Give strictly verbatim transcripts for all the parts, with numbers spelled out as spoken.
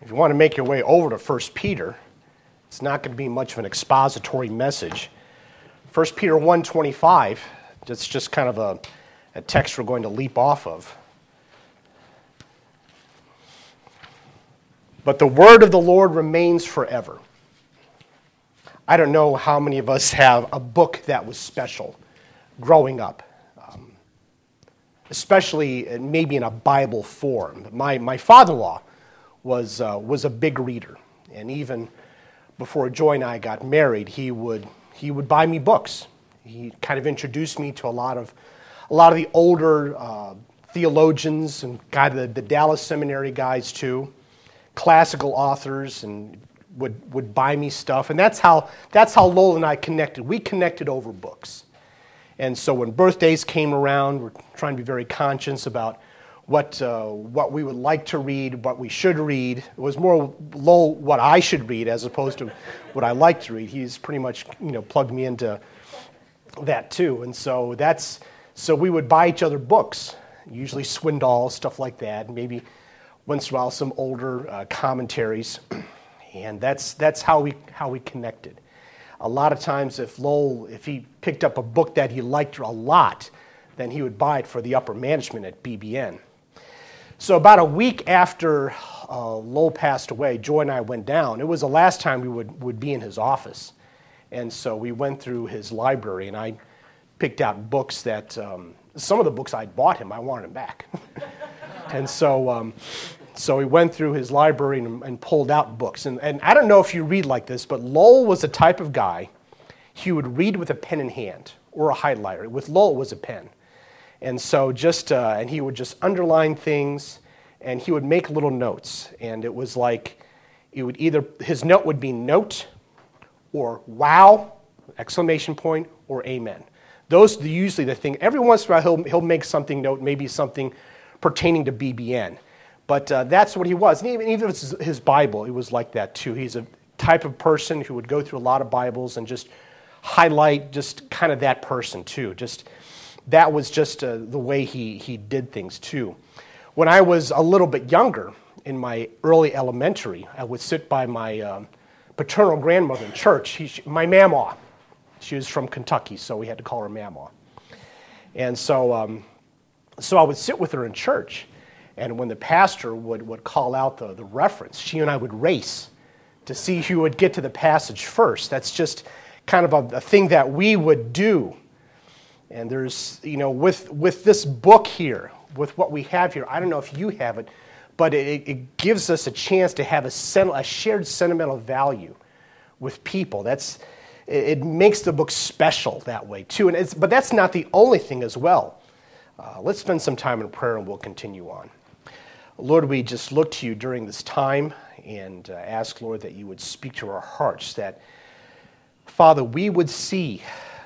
If you want to make your way over to First Peter, it's not going to be much of an expository message. First Peter one twenty-five, that's just kind of a, a text we're going to leap off of. But the word of the Lord remains forever. I don't know how many of us have a book that was special growing up, um, especially maybe in a Bible form. My my father-in-law was uh, was a big reader, and even before Joy and I got married, he would he would buy me books. He kind of introduced me to a lot of a lot of the older uh, theologians and kind of the, the Dallas Seminary guys too, classical authors, and would would buy me stuff, and that's how that's how Lowell and I connected. We connected over books, and so when birthdays came around, we're trying to be very conscious about what uh, what we would like to read, what we should read. It was more Lowell what I should read as opposed to what I like to read. He's pretty much you know plugged me into that too, and so that's so we would buy each other books, usually Swindoll, stuff like that, and maybe once in a while some older uh, commentaries. And that's that's how we how we connected. A lot of times, if Lowell, if he picked up a book that he liked a lot, then he would buy it for the upper management at B B N. So about a week after uh, Lowell passed away, Joy and I went down. It was the last time we would, would be in his office. And so we went through his library, and I picked out books that, um, some of the books I'd bought him, I wanted him back. and so... Um, So we went through his library and, and pulled out books. And, and I don't know if you read like this, but Lowell was the type of guy, he would read with a pen in hand or a highlighter. With Lowell, it was a pen. And so just, uh, and he would just underline things, and he would make little notes. And it was like, it would either, his note would be note, or wow, exclamation point, or amen. Those are usually the thing. Every once in a while, he'll, he'll make something note, maybe something pertaining to B B N. But uh, that's what he was. And even, even if it's his Bible, it was like that too. He's a type of person who would go through a lot of Bibles and just highlight just kind of that person too. Just that was just uh, the way he, he did things too. When I was a little bit younger, in my early elementary, I would sit by my um, paternal grandmother in church. He, my mamaw. She was from Kentucky, so we had to call her mamaw. And so, um, so I would sit with her in church. And when the pastor would, would call out the, the reference, she and I would race to see who would get to the passage first. That's just kind of a, a thing that we would do. And there's, you know, with with this book here, with what we have here, I don't know if you have it, but it, it gives us a chance to have a, sen- a shared sentimental value with people. That's it, it makes the book special that way too. And it's, but that's not the only thing as well. Uh, let's spend some time in prayer and we'll continue on. Lord, we just look to you during this time and uh, ask, Lord, that you would speak to our hearts, that, Father, we would see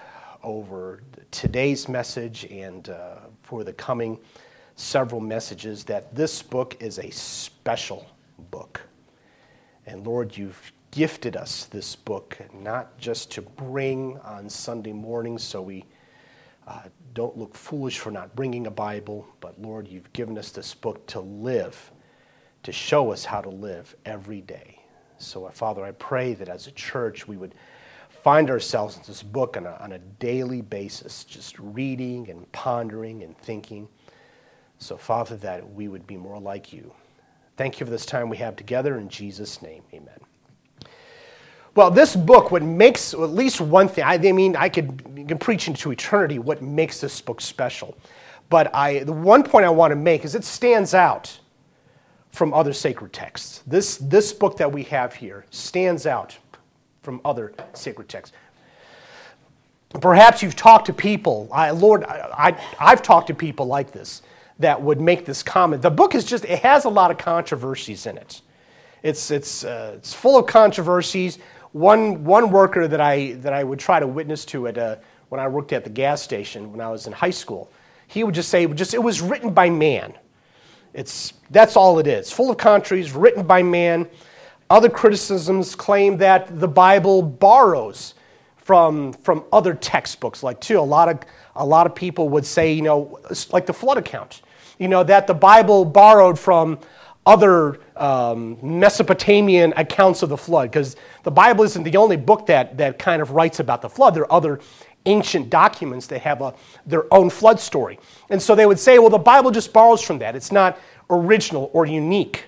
over today's message and uh, for the coming several messages that this book is a special book. And, Lord, you've gifted us this book not just to bring on Sunday mornings so we Uh, don't look foolish for not bringing a Bible, but Lord, you've given us this book to live, to show us how to live every day. So, uh, Father, I pray that as a church we would find ourselves in this book on a, on a daily basis, just reading and pondering and thinking. So, Father, that we would be more like you. Thank you for this time we have together. In Jesus' name, amen. Well, this book, what makes, at least one thing, I mean, I could, you can preach into eternity what makes this book special. But I, the one point I want to make is it stands out from other sacred texts. This, this book that we have here stands out from other sacred texts. Perhaps you've talked to people, I, Lord, I, I, I've talked to people like this that would make this comment. The book is just, it has a lot of controversies in it. It's, it's, uh, it's full of controversies. One one worker that I that I would try to witness to at uh, when I worked at the gas station when I was in high school, he would just say it, would just, it was written by man. It's that's all it is. Full of contraries, written by man. Other criticisms claim that the Bible borrows from from other textbooks. Like too, a lot of a lot of people would say, you know, like the flood account, you know, that the Bible borrowed from other um, Mesopotamian accounts of the flood, because the Bible isn't the only book that, that kind of writes about the flood. There are other ancient documents that have a, their own flood story. And so they would say, well, the Bible just borrows from that. It's not original or unique.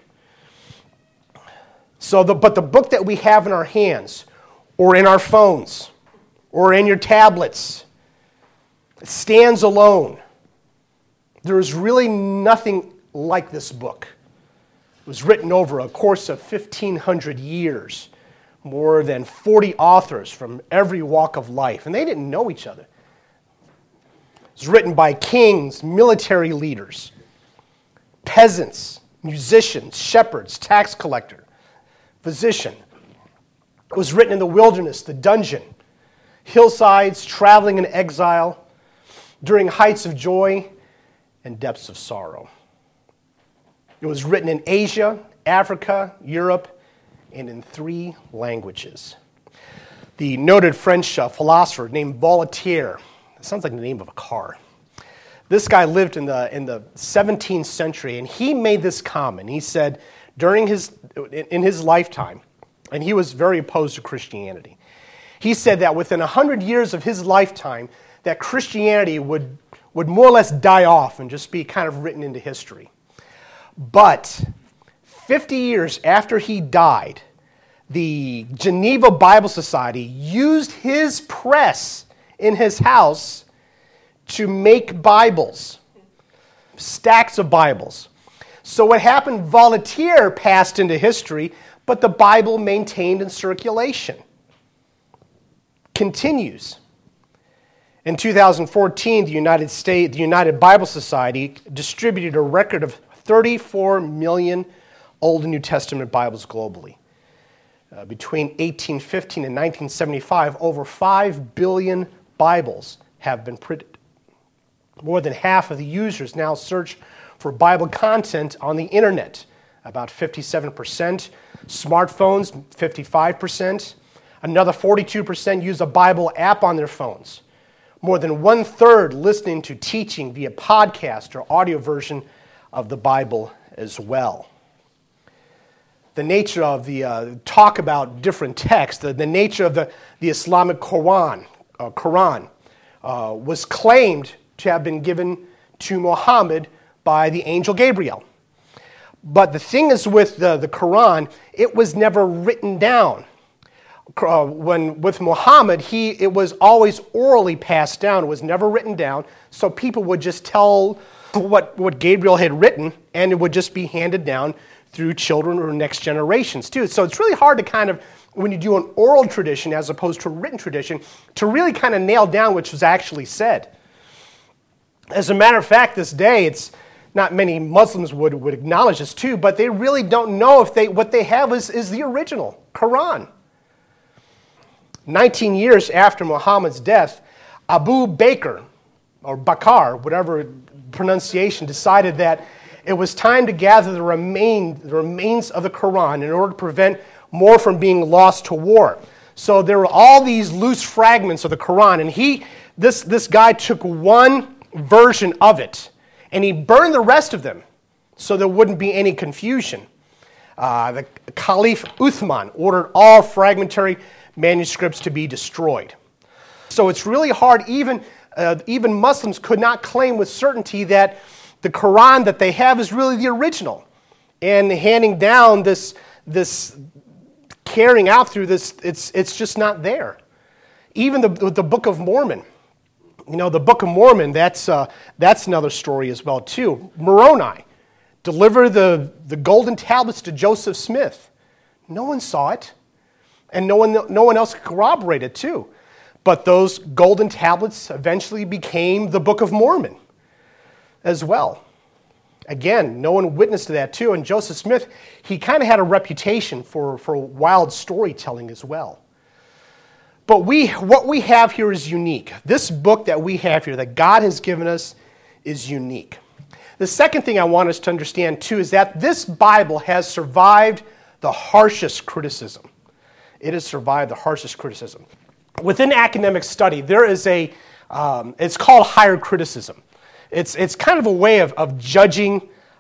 So, the, but the book that we have in our hands, or in our phones, or in your tablets, it stands alone. There is really nothing like this book. It was written over a course of fifteen hundred years, more than forty authors from every walk of life, and they didn't know each other. It was written by kings, military leaders, peasants, musicians, shepherds, tax collector, physician. It was written in the wilderness, the dungeon, hillsides, traveling in exile, during heights of joy and depths of sorrow. It was written in Asia, Africa, Europe, and in three languages. The noted French uh, philosopher named Voltaire, it sounds like the name of a car. This guy lived in the, in the seventeenth century, and he made this comment. He said during his, in his lifetime, and he was very opposed to Christianity, he said that within one hundred years of his lifetime, that Christianity would, would more or less die off and just be kind of written into history. But fifty years after he died, the Geneva Bible Society used his press in his house to make Bibles, stacks of Bibles. So what happened, Voltaire passed into history, but the Bible maintained in circulation. Continues. In two thousand fourteen, the United States, the United Bible Society distributed a record of thirty-four million Old and New Testament Bibles globally. Uh, between eighteen fifteen and nineteen seventy-five, over five billion Bibles have been printed. More than half of the users now search for Bible content on the internet, about fifty-seven percent. Smartphones, fifty-five percent. Another forty-two percent use a Bible app on their phones. More than one-third listening to teaching via podcast or audio version of the Bible as well. The nature of the uh, talk about different texts, the, the nature of the, the Islamic Quran, uh, Quran uh, was claimed to have been given to Muhammad by the angel Gabriel. But the thing is with the, the Quran, it was never written down. Uh, when with Muhammad, he it was always orally passed down. It was never written down, so people would just tell what, what Gabriel had written, and it would just be handed down through children or next generations too. So it's really hard to kind of, when you do an oral tradition as opposed to a written tradition, to really kind of nail down what was actually said. As a matter of fact, this day, it's not many Muslims would, would acknowledge this too, but they really don't know if they what they have is, is the original Quran. nineteen years after Muhammad's death, Abu Bakr, or Bakr, whatever pronunciation, decided that it was time to gather the, remain, the remains of the Quran in order to prevent more from being lost to war. So there were all these loose fragments of the Quran, and he, this, this guy took one version of it, and he burned the rest of them so there wouldn't be any confusion. Uh, the Caliph Uthman ordered all fragmentary manuscripts to be destroyed. So it's really hard, even, uh, even Muslims could not claim with certainty that the Quran that they have is really the original. And handing down this, this carrying out through this, it's, it's just not there. Even the, the Book of Mormon. You know, the Book of Mormon, that's, uh, that's another story as well too. Moroni delivered the, the golden tablets to Joseph Smith. No one saw it. And no one, no one else could corroborate it too. But those golden tablets eventually became the Book of Mormon as well. Again, no one witnessed to that too. And Joseph Smith, he kind of had a reputation for, for wild storytelling as well. But we, what we have here is unique. This book that we have here, that God has given us, is unique. The second thing I want us to understand too is that this Bible has survived the harshest criticism. It has survived the harshest criticism. Within academic study, there is a, um, it's called higher criticism. It's, it's kind of a way of, of judging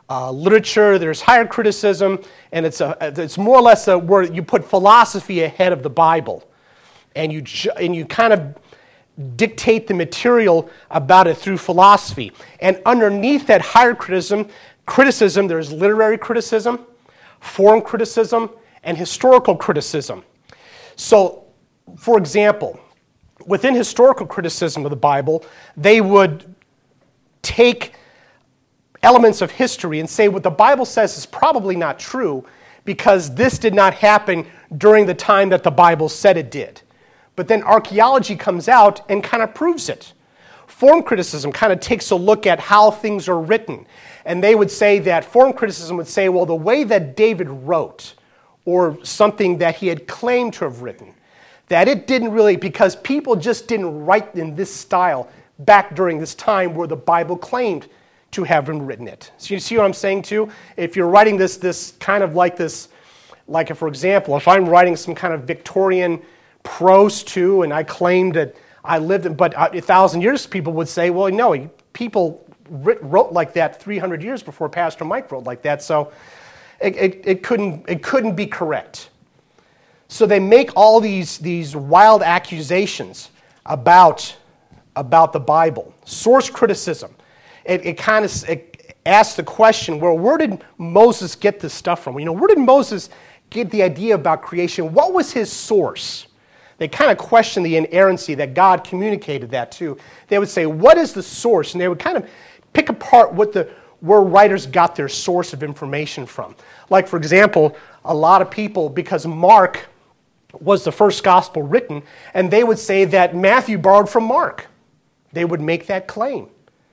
uh, literature, there's higher criticism, and it's a it's more or less a where you put philosophy ahead of the Bible, and you ju- and you kind of dictate the material about it through philosophy. And underneath that higher criticism, criticism, there's literary criticism, form criticism, and historical criticism. So, for example, within historical criticism of the Bible, they would take elements of history and say what the Bible says is probably not true because this did not happen during the time that the Bible said it did. But then archaeology comes out and kind of proves it. Form criticism kind of takes a look at how things are written. And they would say that form criticism would say, well, the way that David wrote, or something that he had claimed to have written, that it didn't really, because people just didn't write in this style back during this time where the Bible claimed to have written it. So you see what I'm saying too? If you're writing this, this kind of like this, like if, for example, if I'm writing some kind of Victorian prose too, and I claimed that I lived in, but a thousand years, people would say, well, no, people wrote like that three hundred years before Pastor Mike wrote like that, so it, it, it couldn't it couldn't be correct. So they make all these these wild accusations about about the Bible. Source criticism. It, it kind of it asks the question, well, where did Moses get this stuff from? You know, where did Moses get the idea about creation? What was his source? They kind of question the inerrancy that God communicated that to. They would say, what is the source? And they would kind of pick apart what the where writers got their source of information from. Like, for example, a lot of people, because Mark was the first gospel written, and they would say that Matthew borrowed from Mark. They would make that claim.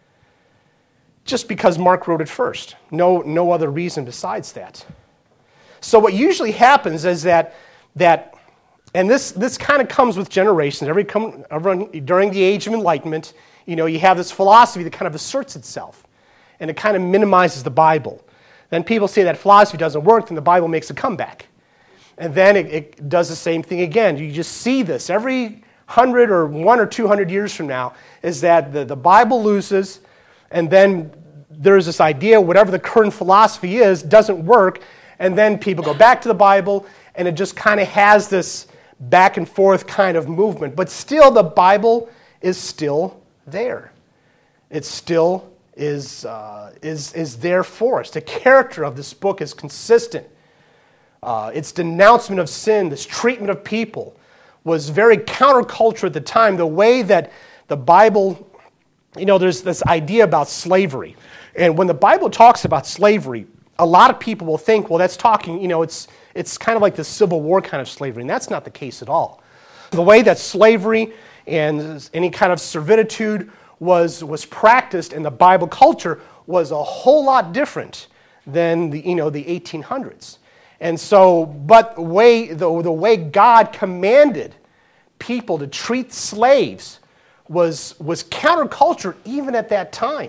Just because Mark wrote it first. No, no other reason besides that. So what usually happens is that, that and this, this kind of comes with generations. Every, everyone, during the Age of Enlightenment, you know, you have this philosophy that kind of asserts itself, and it kind of minimizes the Bible. Then people say that philosophy doesn't work, and the Bible makes a comeback. And then it, it does the same thing again. You just see this every hundred or one or two hundred years from now, is that the, the Bible loses, and then there's this idea, whatever the current philosophy is, doesn't work, and then people go back to the Bible, and it just kind of has this back and forth kind of movement. But still, the Bible is still there. It still is, uh, is, is there for us. The character of this book is consistent. Uh, its denouncement of sin, this treatment of people, was very counterculture at the time. The way that the Bible, you know, there's this idea about slavery. And when the Bible talks about slavery, a lot of people will think, well, that's talking, you know, it's it's kind of like the Civil War kind of slavery, and that's not the case at all. The way that slavery and any kind of servitude was was practiced in the Bible culture was a whole lot different than the, you know, the eighteen hundreds. And so, but the way, the, the way God commanded people to treat slaves was, was counterculture even at that time.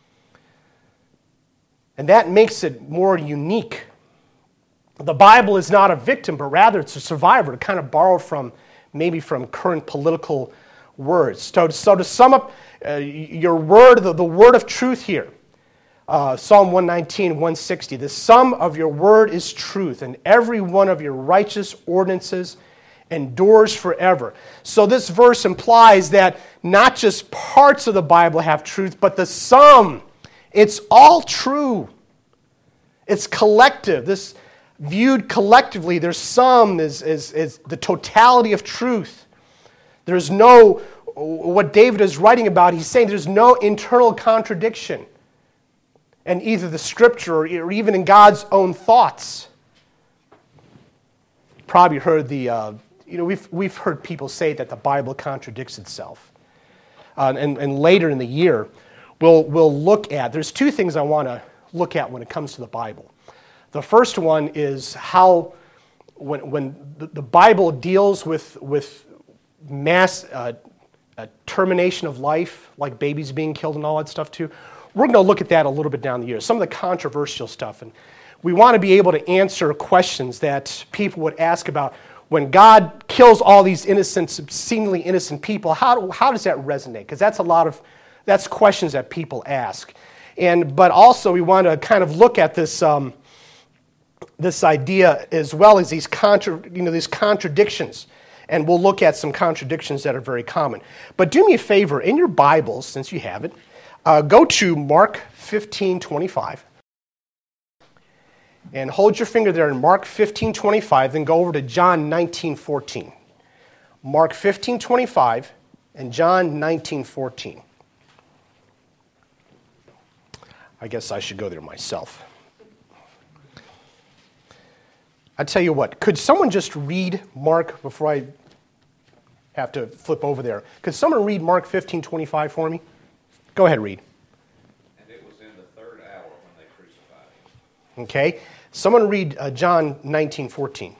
And that makes it more unique. The Bible is not a victim, but rather it's a survivor, to kind of borrow from, maybe from current political words. So, so to sum up uh, your word, the, the word of truth here, uh, Psalm one nineteen, one sixty, the sum of your word is truth, and every one of your righteous ordinances endures forever. So this verse implies that not just parts of the Bible have truth, but the sum. It's all true. It's collective. This viewed collectively, there's sum is, is, is the totality of truth. There's no, what David is writing about, he's saying there's no internal contradiction in either the scripture or even in God's own thoughts. Probably heard the, uh, you know, we've, we've heard people say that the Bible contradicts itself. Uh, and, and later in the year, we'll, we'll look at, there's two things I want to look at when it comes to the Bible. The first one is how, when, when the, the Bible deals with, with mass uh, uh, termination of life, like babies being killed and all that stuff too, we're going to look at that a little bit down the years, some of the controversial stuff. And we want to be able to answer questions that people would ask about when God kills all these innocent, seemingly innocent people, how, do, how does that resonate? Because that's a lot of, that's questions that people ask. And but also we want to kind of look at this um, this idea as well as these contra, you know these contradictions, and we'll look at some contradictions that are very common. But do me a favor, in your Bibles, since you have it, uh, go to Mark fifteen twenty-five, and hold your finger there in Mark fifteen twenty-five. Then go over to John nineteen fourteen. Mark fifteen twenty-five and John nineteen fourteen. I guess I should go there myself. I tell you what, could someone just read Mark before I have to flip over there? Could someone read Mark fifteen twenty-five for me? Go ahead, read. And it was in the third hour when they crucified him. Okay. Someone read uh, John nineteen fourteen.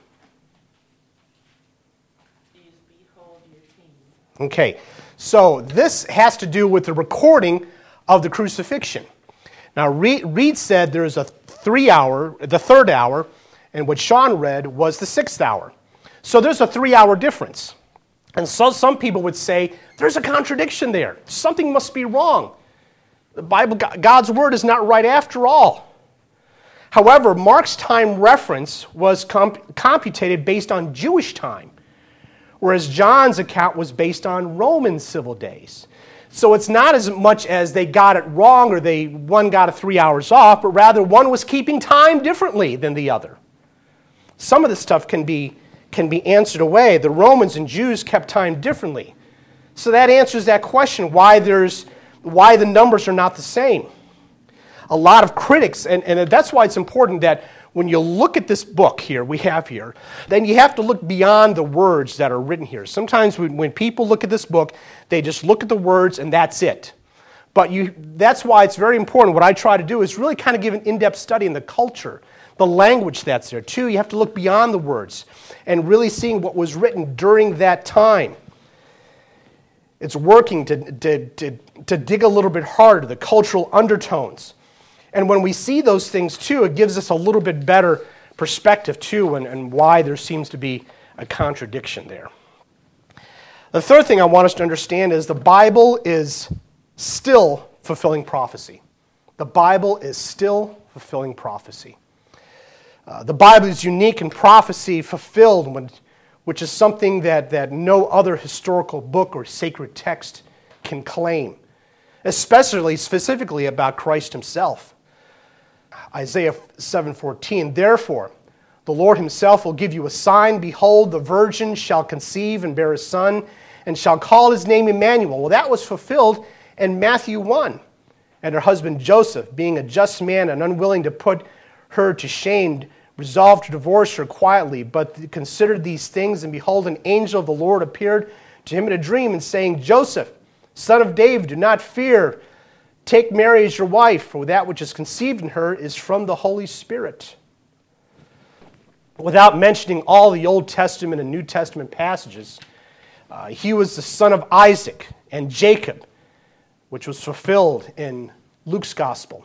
Behold your king. Okay. So this has to do with the recording of the crucifixion. Now, Reed, Reed said there's a three hour, the third hour, and what Sean read was the sixth hour. So there's a three-hour difference. And so some people would say, there's a contradiction there. Something must be wrong. The Bible, God's word is not right after all. However, Mark's time reference was comp- computated based on Jewish time, whereas John's account was based on Roman civil days. So it's not as much as they got it wrong or they one got it three hours off, but rather one was keeping time differently than the other. Some of this stuff can be, can be answered away. The Romans and Jews kept time differently. So that answers that question, why, there's, why the numbers are not the same. A lot of critics, and, and that's why it's important that when you look at this book here, we have here, then you have to look beyond the words that are written here. Sometimes when, when people look at this book, they just look at the words and that's it. But you, that's why it's very important. What I try to do is really kind of give an in-depth study in the culture, the language that's there too. You have to look beyond the words and really seeing what was written during that time. It's working to, to, to, to dig a little bit harder, the cultural undertones. And when we see those things too, it gives us a little bit better perspective too, and, and why there seems to be a contradiction there. The third thing I want us to understand is the Bible is still fulfilling prophecy. The Bible is still fulfilling prophecy. Uh, the Bible is unique in prophecy fulfilled, when, which is something that, that no other historical book or sacred text can claim, especially specifically about Christ himself. Isaiah seven fourteen, therefore, the Lord himself will give you a sign. Behold, the virgin shall conceive and bear a son, and shall call his name Emmanuel. Well, that was fulfilled in Matthew one. And her husband Joseph, being a just man and unwilling to put her to shame, resolved to divorce her quietly, but considered these things, and behold, an angel of the Lord appeared to him in a dream, and saying, Joseph, son of David, do not fear. Take Mary as your wife, for that which is conceived in her is from the Holy Spirit. Without mentioning all the Old Testament and New Testament passages, uh, he was the son of Isaac and Jacob, which was fulfilled in Luke's gospel.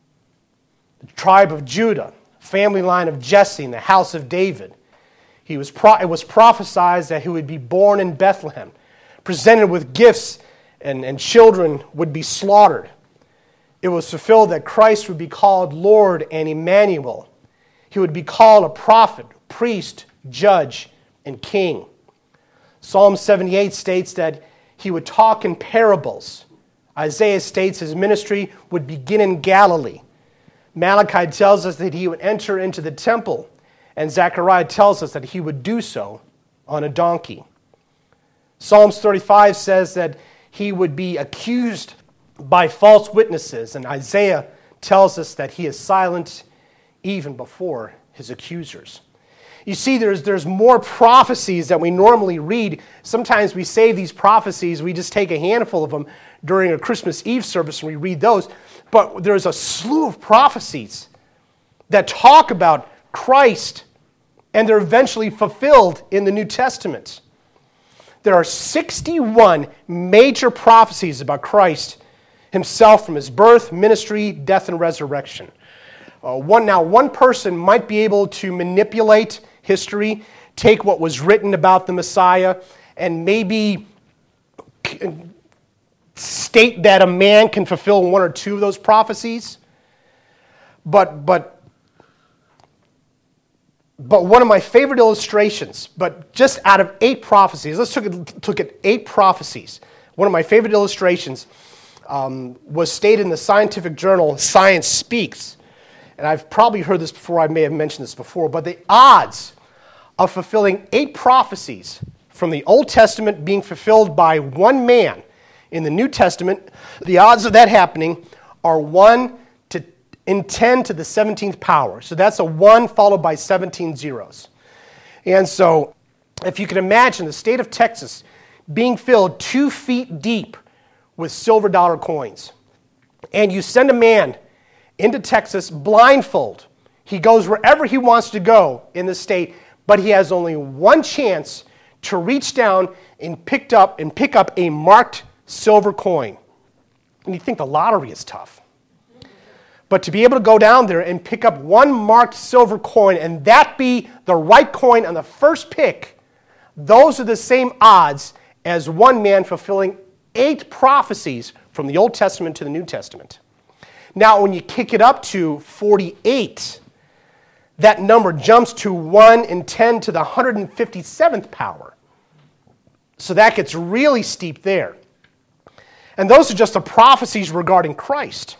The tribe of Judah, family line of Jesse, and the house of David. He was pro- it was prophesied that he would be born in Bethlehem, presented with gifts, and, and children would be slaughtered. It was fulfilled that Christ would be called Lord and Emmanuel. He would be called a prophet, priest, judge, and king. Psalm seventy-eight states that he would talk in parables. Isaiah states his ministry would begin in Galilee. Malachi tells us that he would enter into the temple, and Zechariah tells us that he would do so on a donkey. Psalms thirty-five says that he would be accused by false witnesses, and Isaiah tells us that he is silent even before his accusers. You see, there's, there's more prophecies that we normally read. Sometimes we save these prophecies, we just take a handful of them during a Christmas Eve service and we read those. But there's a slew of prophecies that talk about Christ, and they're eventually fulfilled in the New Testament. There are sixty-one major prophecies about Christ himself from his birth, ministry, death, and resurrection. Uh, one, now, one person might be able to manipulate history, take what was written about the Messiah, and maybe state that a man can fulfill one or two of those prophecies. But, but, but one of my favorite illustrations, but just out of eight prophecies, let's look at, look at eight prophecies. One of my favorite illustrations um, was stated in the scientific journal Science Speaks. And I've probably heard this before, I may have mentioned this before, but the odds of fulfilling eight prophecies from the Old Testament being fulfilled by one man in the New Testament, the odds of that happening are one to in ten to the seventeenth power. So that's a one followed by seventeen zeros. And so if you can imagine the state of Texas being filled two feet deep with silver dollar coins, and you send a man into Texas blindfold. He goes wherever he wants to go in the state, but he has only one chance to reach down and pick up and pick up a marked silver coin. And you think the lottery is tough. But to be able to go down there and pick up one marked silver coin and that be the right coin on the first pick, those are the same odds as one man fulfilling eight prophecies from the Old Testament to the New Testament. Now, when you kick it up to forty-eight, that number jumps to one in ten to the one hundred fifty-seventh power. So that gets really steep there. And those are just the prophecies regarding Christ.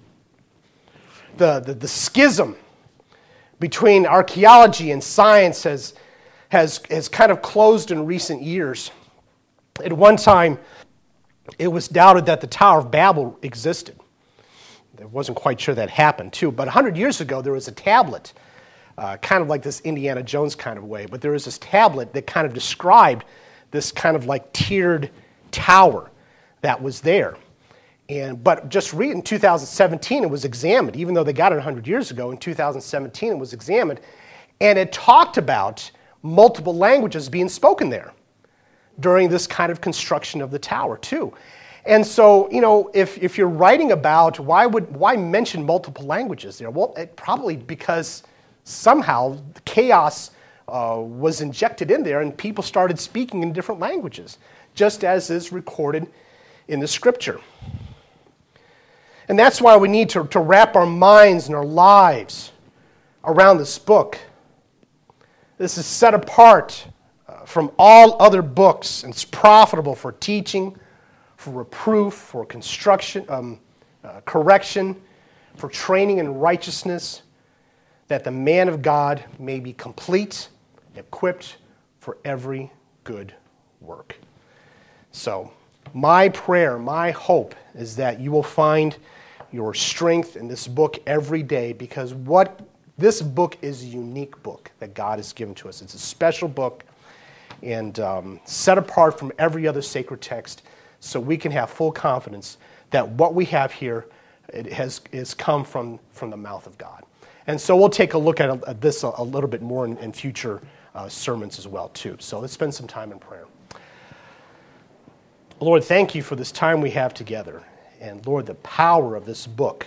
The, the, the schism between archaeology and science has, has, has kind of closed in recent years. At one time, it was doubted that the Tower of Babel existed. I wasn't quite sure that happened, too. But one hundred years ago, there was a tablet, uh, kind of like this Indiana Jones kind of way, but there was this tablet that kind of described this kind of like tiered tower that was there. And But just read in two thousand seventeen, it was examined. Even though they got it one hundred years ago, in two thousand seventeen, it was examined. And it talked about multiple languages being spoken there during this kind of construction of the tower, too. And so, you know, if, if you're writing about why would why mention multiple languages there? Well, it, probably because somehow chaos uh, was injected in there and people started speaking in different languages, just as is recorded in the Scripture. And that's why we need to, to wrap our minds and our lives around this book. This is set apart uh, from all other books, and it's profitable for teaching, for reproof, for construction, um, uh, correction, for training in righteousness, that the man of God may be complete, equipped for every good work. So, my prayer, my hope is that you will find your strength in this book every day, because what this book is a unique book that God has given to us. It's a special book and um, set apart from every other sacred text, so we can have full confidence that what we have here it has is come from, from the mouth of God. And so we'll take a look at, at this a, a little bit more in, in future uh, sermons as well, too. So let's spend some time in prayer. Lord, thank you for this time we have together. And Lord, the power of this book.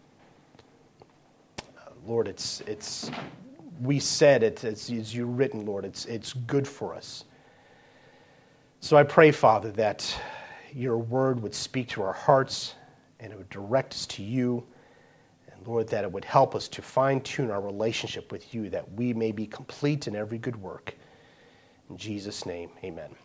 Uh, Lord, it's it's we said it as, as you written, Lord, it's it's good for us. So I pray, Father, that your word would speak to our hearts and it would direct us to you. And Lord, that it would help us to fine-tune our relationship with you, that we may be complete in every good work. In Jesus' name, amen.